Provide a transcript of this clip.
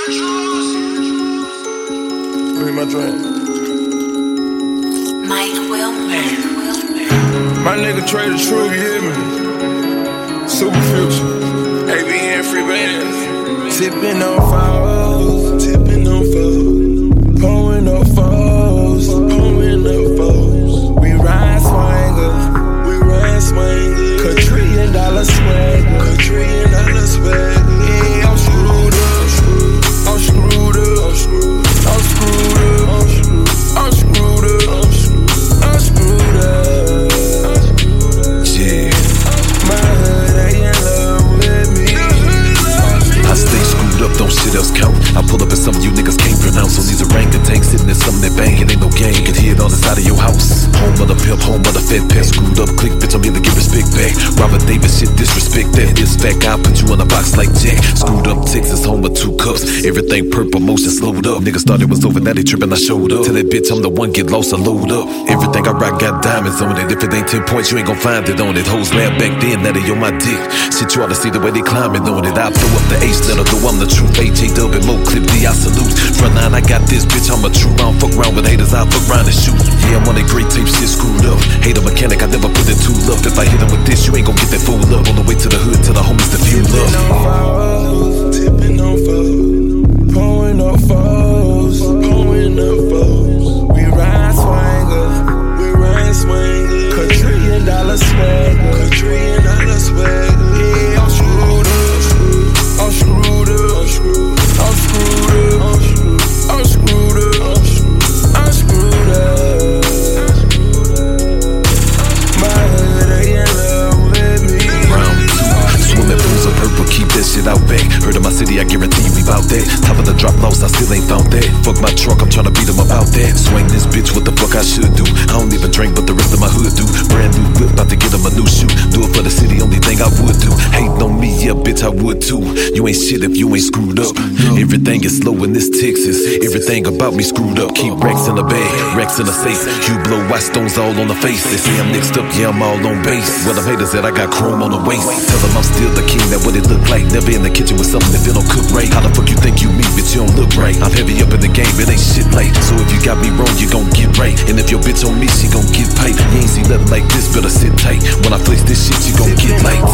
Give me my drink. Mike Wilmer. My nigga Trey the Truth, you hear me? Super Future, ABN free bands. Tipping on foes, pouring up foes, We ride swangers, $1 trillion swagger, Yeah, I'm screwed up. Yeah, my hood ain't in love with me. I stay screwed up, don't shit else count. I pull up at something you niggas can't pronounce. On these orangutans sitting in something that bang, it ain't no gang. You can hear it on the side of your house. Home of the pimp, home of the fed pet. Screwed up, click, bitch, I'm here to give respect back. Robert Davis, shit, disrespect that. This fact, I'll put you in a box like Jack. Screwed up Texas, home of 2 cups. Everything purple, motion slowed up. Niggas thought it was over, now they tripping, I showed up. Tell that bitch I'm the one, get lost, I load up. Everything I rock got diamonds on it. If it ain't 10 points, you ain't gon' find it on it. Hoes laugh back then, now they on my dick. Shit, you ought to see the way they climbing on it. I throw up the H, let her know I'm the truth. H-A-Dub and Mo Clip D, I salute. Front line, I got this, bitch, I'm a true. I don't fuck around with haters, I fuck around and shoot. Yeah, I'm on that great tape, shit screwed up. Hater mechanic, I never put it too up. If I hit him with this, you ain't gon' get that fool up. On the way to the hood, to the homies to fuel up. Tipping on foes, pouring up foes, We ride swangers, $1 trillion swagger, Yeah, I'm screwed up. My hood ain't in love with me. Round 2, swimming pools of purple, keep that shit out back. Heard of my city, I guarantee you we bout that. Top of the drop lost, I still ain't found that. Fuck my truck, I'm tryna beat them about that. Swing this bitch, what the fuck I should do? I don't even drink, but the rest of my hood do. Brand new whip, about to get him a new shoe. Do it for the city, only thing I would do. Hating on me, yeah, bitch, I would too. You ain't shit if you ain't screwed up. Everything is slow in this Texas. Everything about me screwed up. Keep racks in the bag, racks in the safe. You blow white stones all on the face. They say I'm mixed up, yeah, I'm all on base. Well, them haters that I got chrome on the waist. Tell them I'm still the king, that what it look like. Never in the kitchen with something if it don't cook right. How the fuck you think you me, bitch, you don't look right. I'm heavy up in the game, it ain't shit light. So if you got me wrong, you gon' get right. And if your bitch on me, she gon' get pipe. You ain't seen nothing like this, better sit tight. When I flex this shit, you gon' get light.